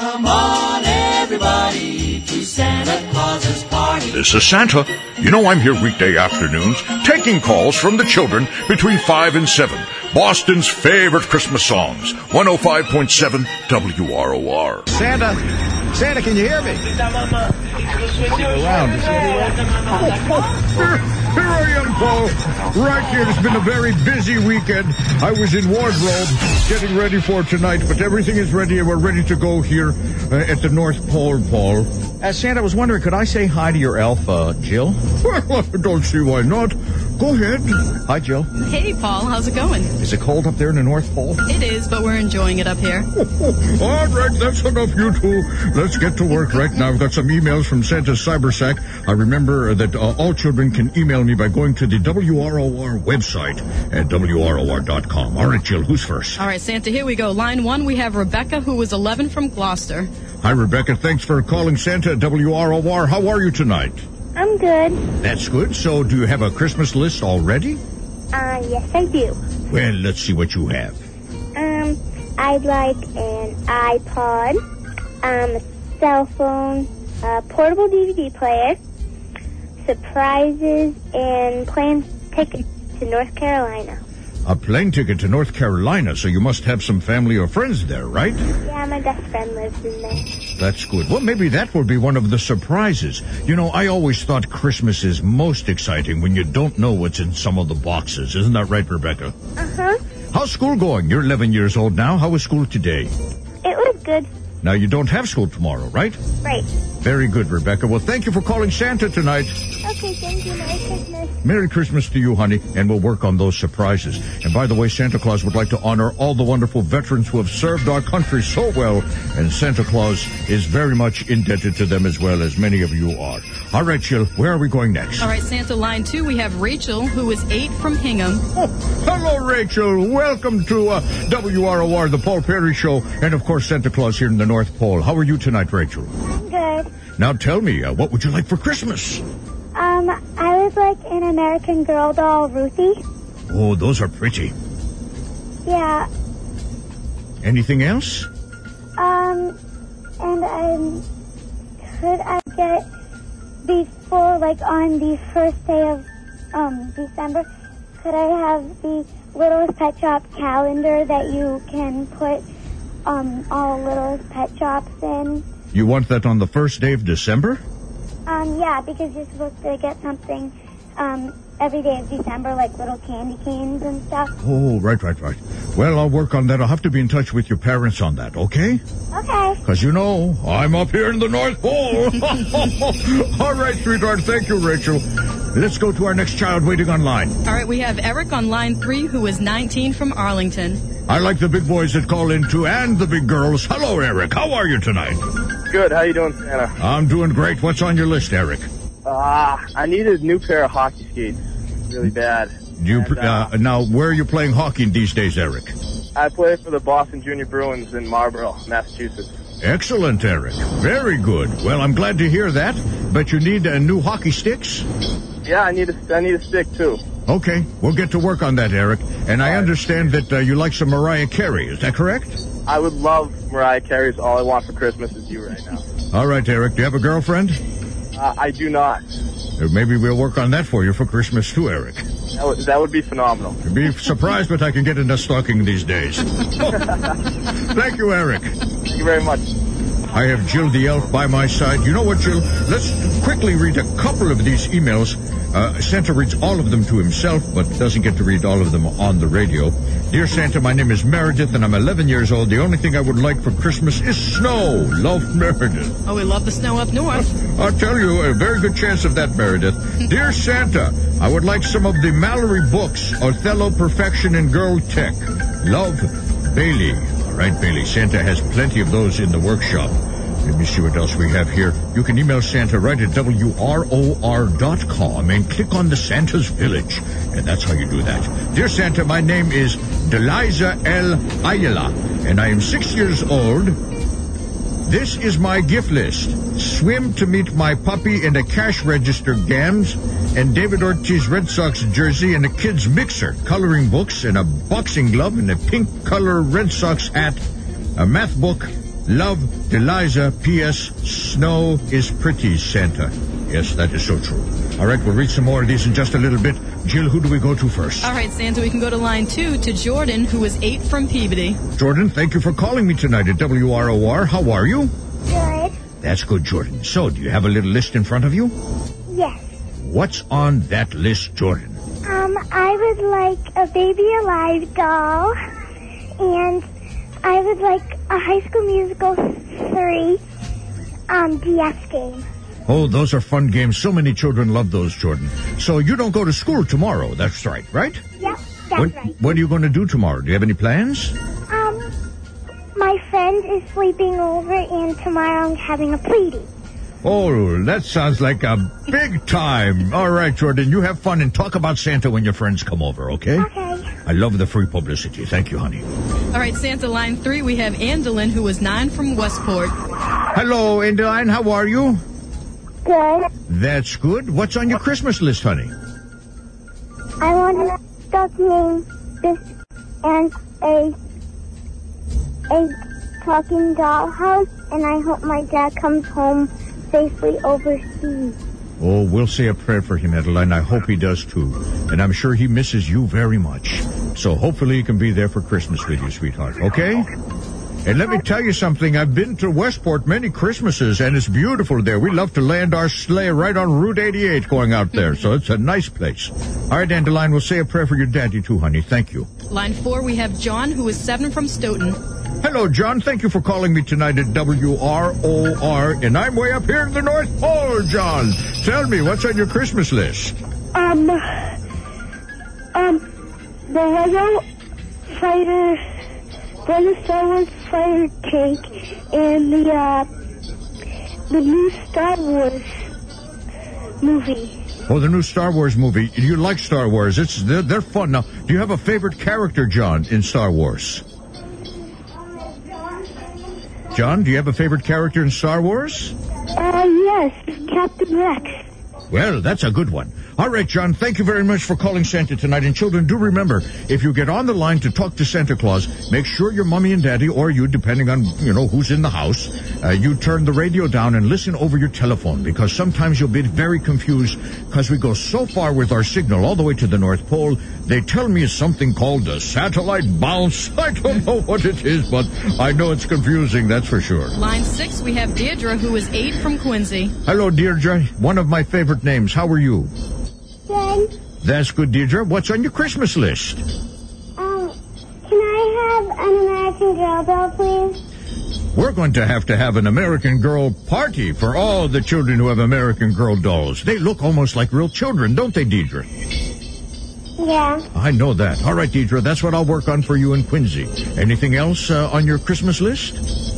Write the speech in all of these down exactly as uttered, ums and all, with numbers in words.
Come on, everybody, to Santa Claus's party. This is Santa. You know I'm here weekday afternoons, taking calls from the children between five and seven. Boston's favorite Christmas songs. one oh five point seven W R O R. Santa, Santa, can you hear me? Around. Here I am, Paul. Right here. It's been a very busy weekend. I was in wardrobe getting ready for tonight, but everything is ready and we're ready to go here uh, at the North Pole, Paul. Uh, Santa, I was wondering, could I say hi to your elf, uh, Jill? Well, I don't see why not. Go ahead. Hi, Jill. Hey, Paul. How's it going? Is it cold up there in the North Pole? It is, but we're enjoying it up here. All right, that's enough, you two. Let's get to work right now. I've got some emails from Santa's Cybersack. I remember that uh, all children can email me by going to the W R O R website at W R O R dot com. All right, Jill, who's first? All right, Santa, here we go. Line one, we have Rebecca, who was eleven from Gloucester. Hi, Rebecca. Thanks for calling Santa at W R O R. How are you tonight? I'm good. That's good. So do you have a Christmas list already? Uh, yes, I do. Well, let's see what you have. Um, I'd like an iPod, um, a cell phone, a portable D V D player, surprises, and plane tickets to North Carolina. A plane ticket to North Carolina, so you must have some family or friends there, right? Yeah, my best friend lives in there. That's good. Well, maybe that will be one of the surprises. You know, I always thought Christmas is most exciting when you don't know what's in some of the boxes. Isn't that right, Rebecca? Uh-huh. How's school going? You're eleven years old now. How was school today? It was good. Now, you don't have school tomorrow, right? Right. Very good, Rebecca. Well, thank you for calling Santa tonight. Okay, thank you. Merry Christmas. Merry Christmas to you, honey, and we'll work on those surprises. And by the way, Santa Claus would like to honor all the wonderful veterans who have served our country so well, and Santa Claus is very much indebted to them as well, as many of you are. All right, Jill, where are we going next? All right, Santa, line two, we have Rachel, who is eight from Hingham. Oh, hello, Rachel. Welcome to uh, W R O R, the Paul Perry Show, and, of course, Santa Claus here in the North Pole. How are you tonight, Rachel? I'm good. Now tell me, uh, what would you like for Christmas? Um, I would like an American Girl doll, Ruthie. Oh, those are pretty. Yeah. Anything else? Um, and um, could I get before, like, on the first day of um December, could I have the Littlest Pet Shop calendar that you can put um all Littlest Pet Shops in? You want that on the first day of December? Um, yeah, because you're supposed to get something um every day of December, like little candy canes and stuff. Oh, right, right, right. Well, I'll work on that. I'll have to be in touch with your parents on that, okay? Okay. Because, you know, I'm up here in the North Pole. All right, sweetheart. Thank you, Rachel. Let's go to our next child waiting online. All right, we have Eric on line three, who is nineteen from Arlington. I like the big boys that call in, too, and the big girls. Hello, Eric. How are you tonight? Good. How you doing, Santa? I'm doing great. What's on your list, Eric? Ah, uh, I need a new pair of hockey skates. Really bad. Do you, and, uh, uh, now, where are you playing hockey these days, Eric? I play for the Boston Junior Bruins in Marlborough, Massachusetts. Excellent, Eric. Very good. Well, I'm glad to hear that. But you need uh, new hockey sticks? Yeah, I need a, I need a stick, too. Okay, we'll get to work on that, Eric. And I understand that uh, you like some Mariah Carey. Is that correct? I would love Mariah Carey's All I Want for Christmas Is You right now. All right, Eric. Do you have a girlfriend? Uh, I do not. Uh, maybe we'll work on that for you for Christmas, too, Eric. That would, that would be phenomenal. You'd be surprised what I can get into stocking these days. Thank you, Eric. Thank you very much. I have Jill the Elf by my side. You know what, Jill? Let's quickly read a couple of these emails. Uh, Santa reads all of them to himself, but doesn't get to read all of them on the radio. Dear Santa, my name is Meredith, and I'm eleven years old. The only thing I would like for Christmas is snow. Love, Meredith. Oh, we love the snow up north. I'll tell you, a very good chance of that, Meredith. Dear Santa, I would like some of the Mallory books, Othello, Perfection, and Girl Tech. Love, Bailey. All right, Bailey. Santa has plenty of those in the workshop. Let me see what else we have here. You can email Santa right at W R O R dot com and click on the Santa's Village. And that's how you do that. Dear Santa, my name is Deliza L. Ayala, and I am six years old. This is my gift list. Swim to meet my puppy and a cash register gams, and David Ortiz Red Sox jersey and a kid's mixer, coloring books, and a boxing glove, and a pink color Red Sox hat, a math book, Love, Eliza. P S. Snow is pretty, Santa. Yes, that is so true. All right, we'll read some more of these in just a little bit. Jill, who do we go to first? All right, Santa, we can go to line two to Jordan, who was eight from Peabody. Jordan, thank you for calling me tonight at W R O R. How are you? Good. That's good, Jordan. So, do you have a little list in front of you? Yes. What's on that list, Jordan? Um, I would like a Baby Alive doll, and I would like a High School Musical three um, D S game. Oh, those are fun games. So many children love those, Jordan. So you don't go to school tomorrow. That's right, right? Yep, that's what, right. What are you going to do tomorrow? Do you have any plans? Um, my friend is sleeping over, and tomorrow I'm having a play date. Oh, that sounds like a big time. All right, Jordan, you have fun and talk about Santa when your friends come over, okay? Okay. I love the free publicity. Thank you, honey. All right, Santa, line three, we have Andelin, who was nine from Westport. Hello, Andeline. How are you? Good. That's good. What's on your Christmas list, honey? I want a stuffed name this and a a talking dollhouse, and I hope my dad comes home safely overseas. Oh, we'll say a prayer for him, Adeline. I hope he does, too. And I'm sure he misses you very much. So hopefully he can be there for Christmas with you, sweetheart, okay? And let me tell you something. I've been to Westport many Christmases, and it's beautiful there. We love to land our sleigh right on Route eighty-eight going out there, so it's a nice place. All right, Dandelion, we'll say a prayer for your daddy, too, honey. Thank you. Line four, we have John, who is seven from Stoughton. Hello, John. Thank you for calling me tonight at W R O R, and I'm way up here in the North Pole, John. Tell me, what's on your Christmas list? Um, um, the Lego Fighter, the Star Wars Fighter tank, and the, uh, the new Star Wars movie. Oh, the new Star Wars movie. You like Star Wars. It's they're, they're fun. Now, do you have a favorite character, John, in Star Wars? John, do you have a favorite character in Star Wars? Uh, yes, Captain Rex. Well, that's a good one. All right, John, thank you very much for calling Santa tonight. And children, do remember, if you get on the line to talk to Santa Claus, make sure your mommy and daddy, or you, depending on, you know, who's in the house, uh, you turn the radio down and listen over your telephone, because sometimes you'll be very confused because we go so far with our signal all the way to the North Pole. They tell me it's something called the satellite bounce. I don't know what it is, but I know it's confusing, that's for sure. Line six, we have Deirdre, who is eight from Quincy. Hello, Deirdre. One of my favorite names. How are you? Good. That's good, Deirdre. What's on your Christmas list? Um, can I have an American Girl doll, please? We're going to have to have an American Girl party for all the children who have American Girl dolls. They look almost like real children, don't they, Deirdre? Yeah. I know that. All right, Deirdre, that's what I'll work on for you in Quincy. Anything else uh, on your Christmas list?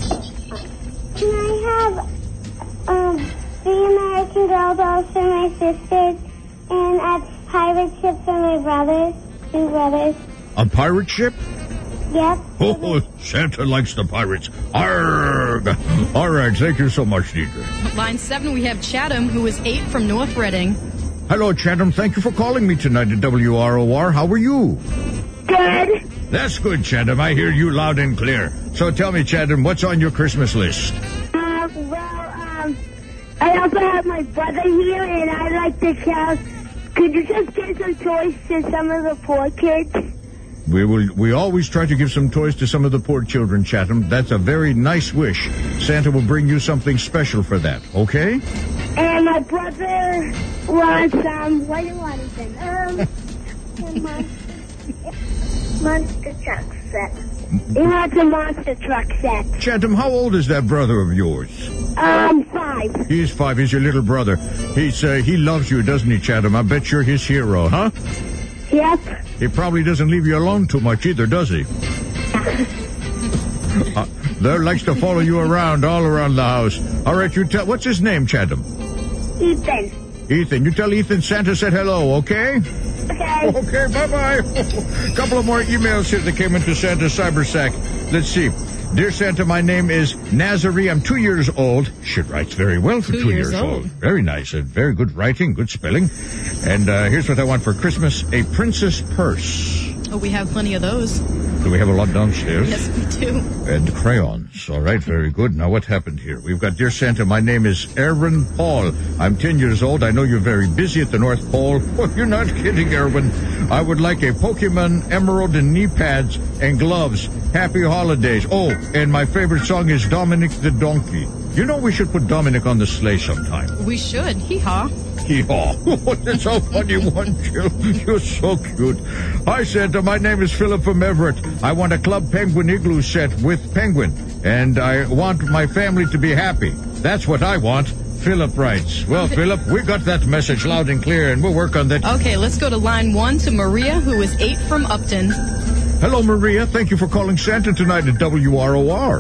Can I have, um, three American Girl dolls for my sisters and a pirate ship for my brothers, two brothers? A pirate ship? Yep. Oh, Santa likes the pirates. Arrgh. All right, thank you so much, Deirdre. Line seven, we have Chatham, who is eight from North Reading. Hello, Chatham. Thank you for calling me tonight at W R O R. How are you? Good. That's good, Chatham. I hear you loud and clear. So tell me, Chatham, what's on your Christmas list? Um, well, um, I also have my brother here, and I like to shout, could you just give some toys to some of the poor kids? We will. We always try to give some toys to some of the poor children, Chatham. That's a very nice wish. Santa will bring you something special for that, okay? And my brother wants, um, what do you want, Ethan? Um, monster, monster truck set. He wants a monster truck set. Chatham, how old is that brother of yours? Um, five. He's five. He's your little brother. He's, uh, he loves you, doesn't he, Chatham? I bet you're his hero, huh? Yep. He probably doesn't leave you alone too much either, does he? uh, there likes to follow you around, all around the house. All right, you tell, what's his name, Chatham? Ethan. Ethan. You tell Ethan Santa said hello, okay? Okay. Okay, bye-bye. Couple of more emails here that came into Santa's Cybersack. Let's see. Dear Santa, my name is Nazari. I'm two years old. She writes very well for two, two years, years old. old. Very nice. Uh, very good writing, good spelling. And uh, here's what I want for Christmas. A princess purse. Oh, we have plenty of those. Do we have a lot downstairs? Yes, we do. And crayons. All right, very good. Now, what happened here? We've got, Dear Santa, my name is Erwin Paul. I'm ten years old. I know you're very busy at the North Pole. Oh, you're not kidding, Erwin. I would like a Pokemon Emerald and knee pads and gloves. Happy holidays. Oh, and my favorite song is Dominic the Donkey. You know we should put Dominic on the sleigh sometime. We should. Hee-haw. Hee-haw. That's a funny one, Jill. You're so cute. Hi, Santa. My name is Philip from Everett. I want a Club Penguin igloo set with Penguin, and I want my family to be happy. That's what I want. Philip writes. Well, Philip, we got that message loud and clear, and we'll work on that. Okay, let's go to line one to Maria, who is eight from Upton. Hello, Maria. Thank you for calling Santa tonight at W R O R.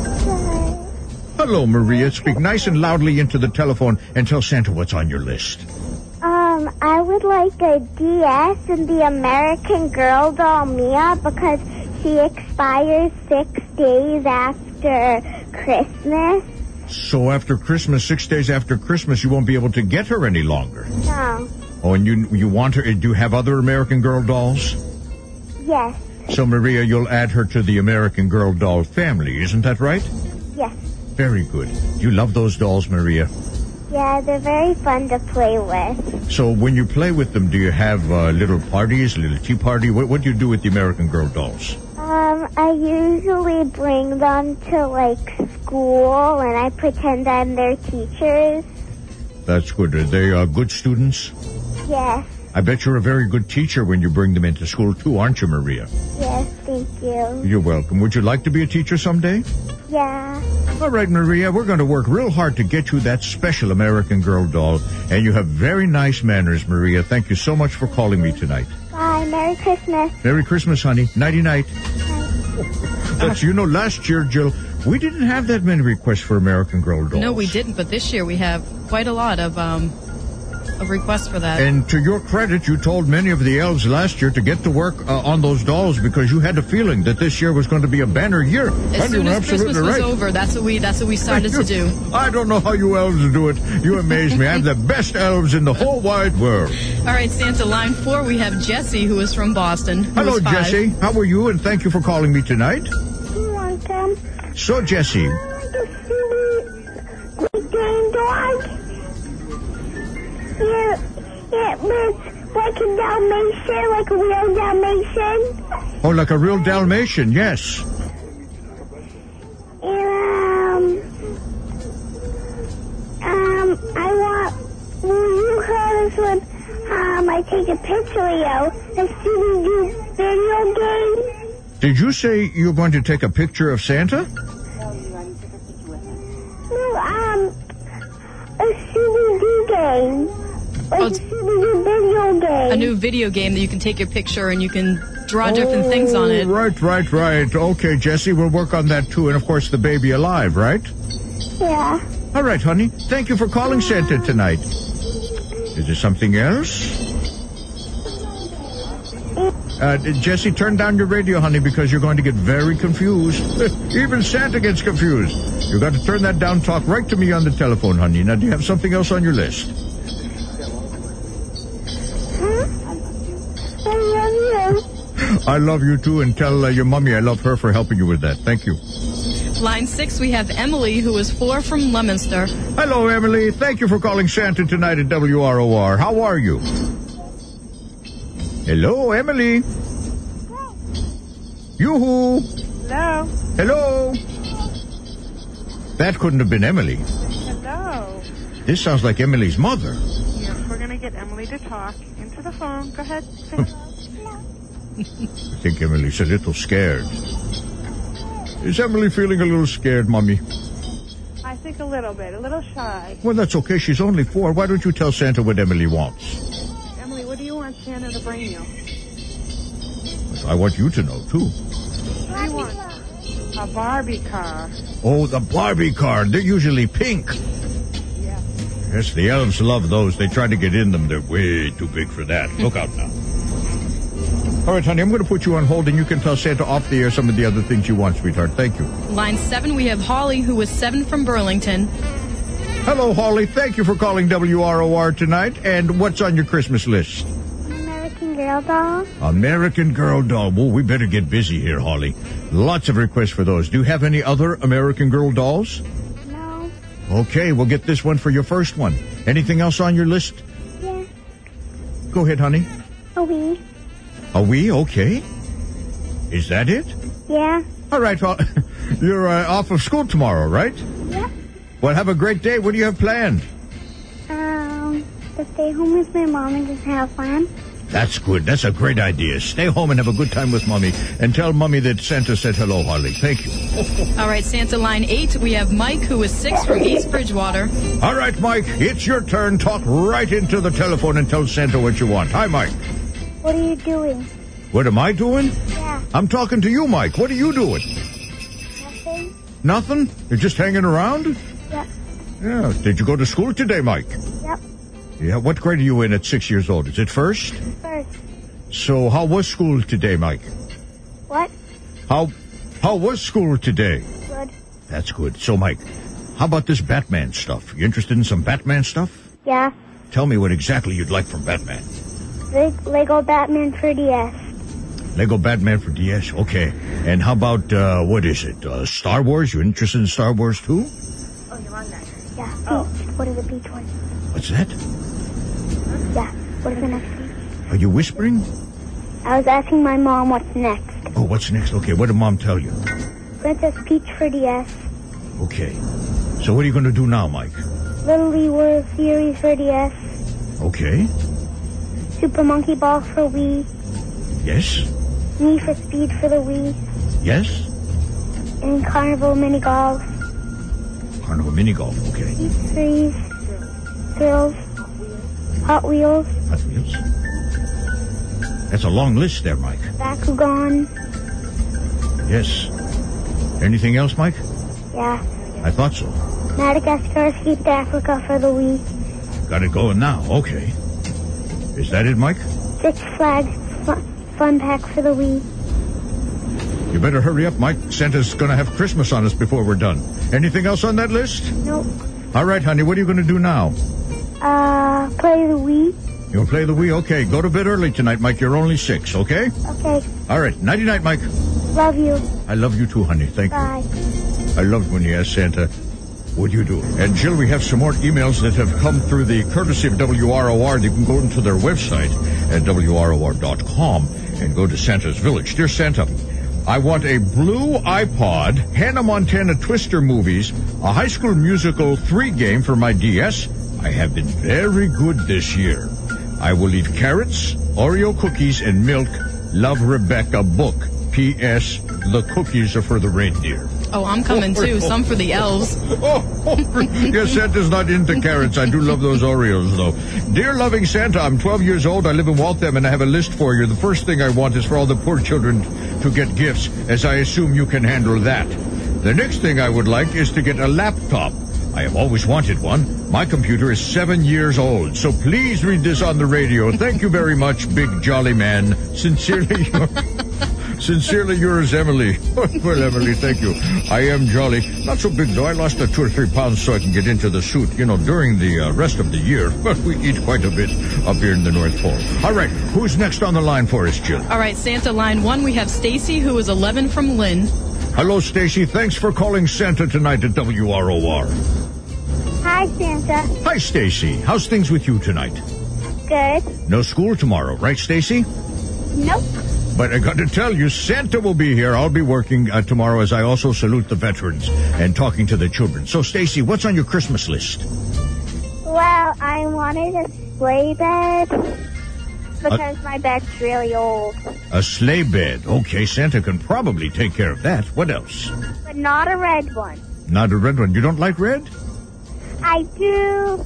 Hello, Maria. Speak nice and loudly into the telephone and tell Santa what's on your list. Um, I would like a D S and the American Girl doll Mia because she expires six days after Christmas. So after Christmas, six days after Christmas, you won't be able to get her any longer? No. Oh, and you you want her, do you have other American Girl dolls? Yes. So, Maria, you'll add her to the American Girl doll family, isn't that right? Yes. Very good. Do you love those dolls, Maria? Yeah, they're very fun to play with. So when you play with them, do you have uh, little parties, a little tea party? What, what do you do with the American Girl dolls? Um, I usually bring them to, like, school, and I pretend I'm their teachers. That's good. Are they uh, good students? Yes. I bet you're a very good teacher when you bring them into school, too, aren't you, Maria? Yes, thank you. You're welcome. Would you like to be a teacher someday? Yeah. All right, Maria, we're going to work real hard to get you that special American Girl doll. And you have very nice manners, Maria. Thank you so much for calling me tonight. Bye. Merry Christmas. Merry Christmas, honey. Nighty-night. That's, you know, last year, Jill, we didn't have that many requests for American Girl dolls. No, we didn't, but this year we have quite a lot of um of requests for that. And to your credit, you told many of the elves last year to get to work uh, on those dolls because you had a feeling that this year was going to be a banner year. As And soon you're as absolutely Christmas was right. over, that's what we that's what we started to do. I don't know how you elves do it. You amaze me. I'm the best elves in the whole wide world. All right, Santa, line four, we have Jesse, who is from Boston. who Hello, is five. Jesse. How are you? And thank you for calling me tonight. You want them? So, Jesse, I want to see the green dog. Yeah, it was like a Dalmatian, like a real Dalmatian. oh, like a real Dalmatian, yes. And, um, um, I want, will you call this one, um, I take a picture of you, a Scooby-Doo video game? Did you say you're going to take a picture of Santa? No, um, a Scooby-Doo game. Like Oh, a Scooby-Doo video game. A new video game that you can take your picture and you can draw different things on it. Oh, right, right, right. Okay, Jesse, we'll work on that too. And, of course, the baby alive, right? Yeah. All right, honey. Thank you for calling Santa tonight. Is there something else? Uh, Jesse, turn down your radio, honey, because you're going to get very confused. Even Santa gets confused. You've got to turn that down. Talk right to me on the telephone, honey. Now, do you have something else on your list? Huh? I love you. I love you, too, and tell uh, your mommy I love her for helping you with that. Thank you. Line six, we have Emily, who is four from Leominster. Hello, Emily. Thank you for calling Santa tonight at W R O R. How are you? Hello, Emily. Yoo-hoo. Hello. Hello. That couldn't have been Emily. Hello. This sounds like Emily's mother. Yes, we're going to get Emily to talk into the phone. Go ahead. Say hello. I think Emily's a little scared. Is Emily feeling a little scared, Mommy? I think a little bit, a little shy. Well, that's okay. She's only four. Why don't you tell Santa what Emily wants? Emily, what do you want Santa to bring you? I want you to know, too. What do you want? A Barbie car. Oh, the Barbie car. They're usually pink. Yeah. Yes, the elves love those. They try to get in them. They're way too big for that. Look out now. All right, honey, I'm going to put you on hold, and you can tell Santa off the air some of the other things you want, sweetheart. Thank you. Line seven, we have Holly, who is seven from Burlington. Hello, Holly. Thank you for calling W R O R tonight. And what's on your Christmas list? An American Girl Girl doll. American Girl doll. Well, we better get busy here, Holly. Lots of requests for those. Do you have any other American Girl dolls? No. Okay, we'll get this one for your first one. Anything else on your list? Yeah. Go ahead, honey. A Wii. A Wii? Okay. Is that it? Yeah. All right, well, you're uh, off of school tomorrow, right? Yep. Well, have a great day. What do you have planned? Um, to stay home with my mom and just have fun. That's good. That's a great idea. Stay home and have a good time with Mommy. And tell Mommy that Santa said hello, Holly. Thank you. All right, Santa line eight. We have Mike, who is six from East Bridgewater. All right, Mike, it's your turn. Talk right into the telephone and tell Santa what you want. Hi, Mike. What are you doing? What am I doing? Yeah. I'm talking to you, Mike. What are you doing? Nothing? Nothing? You're just hanging around? Yep. Yeah. Did you go to school today, Mike? Yep. Yeah. What grade are you in at six years old? Is it first? First. So how was school today, Mike? What? How how was school today? Good. That's good. So, Mike, how about this Batman stuff? You interested in some Batman stuff? Yeah. Tell me what exactly you'd like from Batman. Le- Lego Batman for D S. Lego Batman for D S, okay. And how about, uh, what is it, uh, Star Wars? You interested in Star Wars too? Oh, you're on that. Yeah. Oh. What is the beach one? What's that? Yeah. What is the next one? Are you whispering? I was asking my mom what's next. Oh, what's next? Okay, what did Mom tell you? Princess Peach for D S. Okay. So what are you going to do now, Mike? Little League World Series for D S. Okay. Super Monkey Ball for Wii. Yes? Need for Speed for the Wii. Yes? And Carnival Mini Golf. Carnival Mini Golf, okay. Deep Freeze. Thrills. Hot Wheels. Hot Wheels. That's a long list there, Mike. Bakugan. Yes. Anything else, Mike? Yeah. I thought so. Madagascar Escape to Africa for the Wii. Got it going now, okay. Is that it, Mike? Six Flags Fun, fun Pack for the Wii. You better hurry up, Mike. Santa's gonna have Christmas on us before we're done. Anything else on that list? Nope. All right, honey, what are you gonna do now? Uh, play the Wii. You gonna play the Wii? Okay, go to bed early tonight, Mike. You're only six, okay? Okay. All right, nighty-night, Mike. Love you. I love you too, honey. Thank Bye. you. I loved when you asked Santa, what do you do? And Jill, we have some more emails that have come through the courtesy of W R O R. You can go into their website at W R O R dot com and go to Santa's Village. Dear Santa, I want a blue iPod, Hannah Montana Twister movies, a High School Musical three game for my D S. I have been very good this year. I will eat carrots, Oreo cookies, and milk. Love, Rebecca. Book. P S. The cookies are for the reindeer. Oh, I'm coming too. Some for the elves. Oh, yes, Santa's not into carrots. I do love those Oreos, though. Dear loving Santa, I'm twelve years old. I live in Waltham, and I have a list for you. The first thing I want is for all the poor children to get gifts, as I assume you can handle that. The next thing I would like is to get a laptop. I have always wanted one. My computer is seven years old, so please read this on the radio. Thank you very much, big jolly man. Sincerely, Sincerely yours, Emily. Well, Emily, thank you. I am jolly. Not so big, though. I lost uh, two or three pounds so I can get into the suit, you know, during the uh, rest of the year. But we eat quite a bit up here in the North Pole. All right, who's next on the line for us, Jill? All right, Santa line one, we have Stacy, who is eleven from Lynn. Hello, Stacy. Thanks for calling Santa tonight at W R O R. Hi, Santa. Hi, Stacy. How's things with you tonight? Good. No school tomorrow, right, Stacy? Nope. But I got to tell you, Santa will be here. I'll be working uh, tomorrow as I also salute the veterans and talking to the children. So, Stacy, what's on your Christmas list? Well, I wanted a sleigh bed because uh, my bed's really old. A sleigh bed. Okay, Santa can probably take care of that. What else? But not a red one. Not a red one. You don't like red? I do,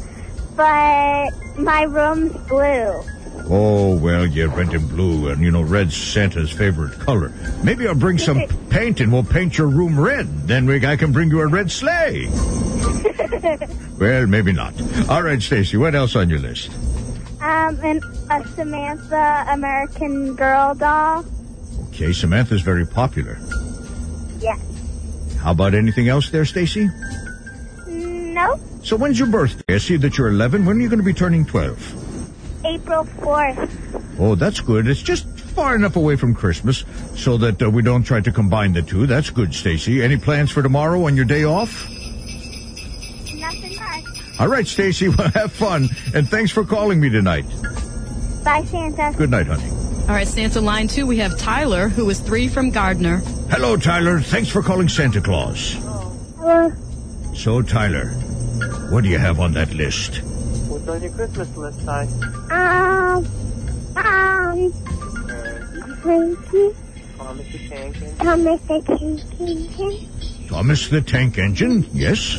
but my room's blue. Oh, well, yeah, red and blue, and, you know, red's Santa's favorite color. Maybe I'll bring some paint and we'll paint your room red. Then we, I can bring you a red sleigh. Well, maybe not. All right, Stacy, what else on your list? Um, and a Samantha American Girl doll. Okay, Samantha's very popular. Yes. How about anything else there, Stacy? No. So when's your birthday? I see that you're eleven. When are you going to be turning twelve? April fourth. Oh, that's good. It's just far enough away from Christmas so that uh, we don't try to combine the two. That's good, Stacy. Any plans for tomorrow on your day off? Nothing much. All right, Stacy. Well, have fun. And thanks for calling me tonight. Bye, Santa. Good night, honey. All right, Santa line two, we have Tyler, who is three from Gardner. Hello, Tyler. Thanks for calling Santa Claus. Hello. So, Tyler, what do you have on that list? What's on your Christmas list, Ty? Um, um, Frankie, Thomas the Tank Engine. Thomas the Tank Engine. Thomas the Tank Engine? Yes.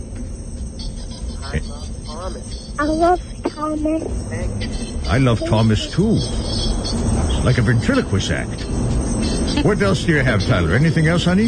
I love Thomas. I love Thomas. Thank you. I love Thomas, too. It's like a ventriloquist act. What else do you have, Tyler? Anything else, honey?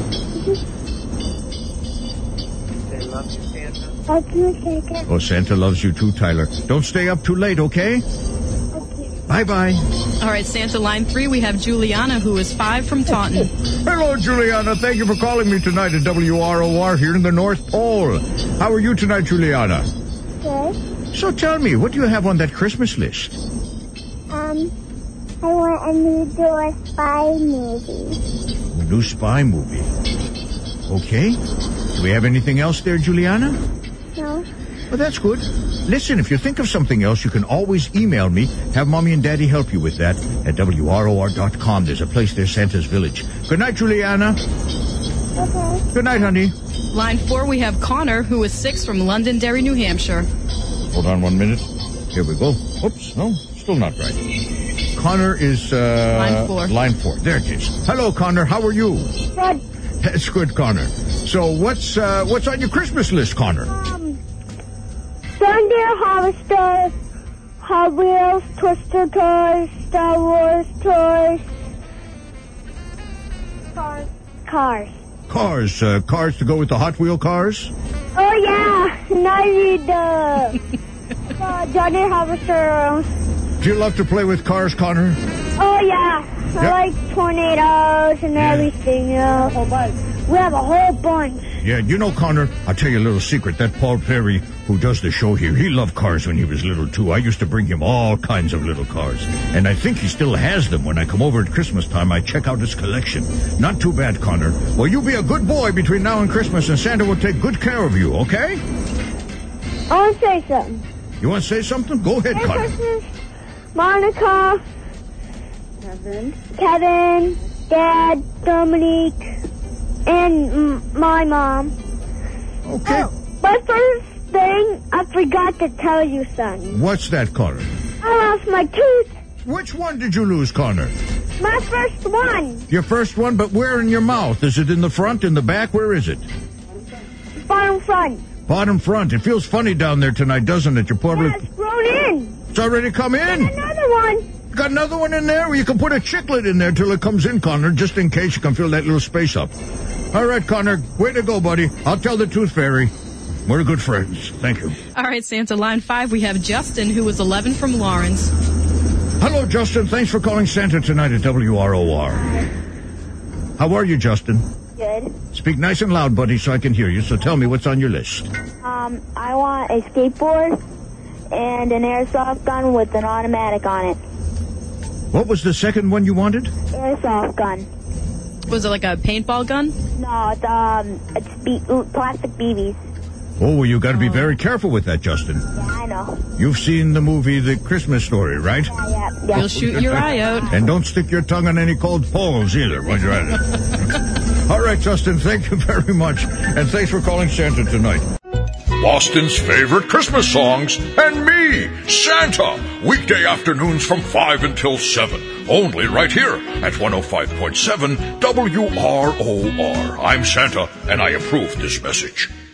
They love you, Santa. Love you, Santa. Oh, Santa loves you, too, Tyler. Don't stay up too late, okay? Okay. Bye-bye. All right, Santa line three, we have Juliana, who is five from Taunton. Hello, Juliana. Thank you for calling me tonight at W R O R here in the North Pole. How are you tonight, Juliana? Good. So tell me, what do you have on that Christmas list? Um, I want a new do a spy movie. A new spy movie. Okay. Do we have anything else there, Juliana? No. Well, that's good. Listen, if you think of something else, you can always email me. Have Mommy and Daddy help you with that at W R O R dot com. There's a place there, Santa's Village. Good night, Juliana. Okay. Good night, honey. Line four, we have Connor, who is six from Londonderry, New Hampshire. Hold on one minute. Here we go. Oops, no, still not right. Connor is, uh... Line four. Line four. There it is. Hello, Connor. How are you? Good. That's good, Connor. So what's, uh, what's on your Christmas list, Connor? Um, Sunday Harvester, Hot Wheels, Twister toys, Star Wars toys, cars. Cars. Cars. Uh, cars to go with the Hot Wheel cars? Oh yeah, and I need the uh, Johnny Harvester. Do you love to play with cars, Connor? Oh yeah, I Yep. like tornadoes and Yeah. everything. Yeah, we have a whole bunch. Yeah, you know, Connor, I'll tell you a little secret. That Paul Perry, who does the show here, he loved cars when he was little, too. I used to bring him all kinds of little cars. And I think he still has them. When I come over at Christmas time, I check out his collection. Not too bad, Connor. Well, you be a good boy between now and Christmas, and Santa will take good care of you, okay? I want to say something. You want to say something? Go ahead, Merry Connor. Christmas, Monica, Kevin, Kevin, Dad, Dominique, and mm, my mom. Okay. Oh, but first thing, I forgot to tell you, son. What's that, Connor? I lost my tooth. Which one did you lose, Connor? My first one. Your first one, but where in your mouth? Is it in the front, in the back? Where is it? Bottom front. Bottom front. It feels funny down there tonight, doesn't it? Your poor Yeah, little... it's grown in. It's already come in. Another one. Got another one in there? Well, you can put a chiclet in there till it comes in, Connor, just in case you can fill that little space up. All right, Connor, way to go, buddy. I'll tell the Tooth Fairy. We're good friends. Thank you. All right, Santa line five, we have Justin, who is eleven from Lawrence. Hello, Justin. Thanks for calling Santa tonight at W R O R. How are you, Justin? Good. Speak nice and loud, buddy, so I can hear you. So tell me what's on your list. Um, I want a skateboard and an airsoft gun with an automatic on it. What was the second one you wanted? Airsoft gun. Was it like a paintball gun? No, it's um, it's be- ooh, plastic B Bs. Oh, well, you got to be very careful with that, Justin. Yeah, I know. You've seen the movie The Christmas Story, right? Yeah, yeah, yeah. You'll shoot your eye out. And don't stick your tongue on any cold poles either when you're at it. All right, Justin, thank you very much. And thanks for calling Santa tonight. Boston's favorite Christmas songs, and me, Santa, weekday afternoons from five until seven, only right here at one oh five point seven W R O R. I'm Santa, and I approve this message.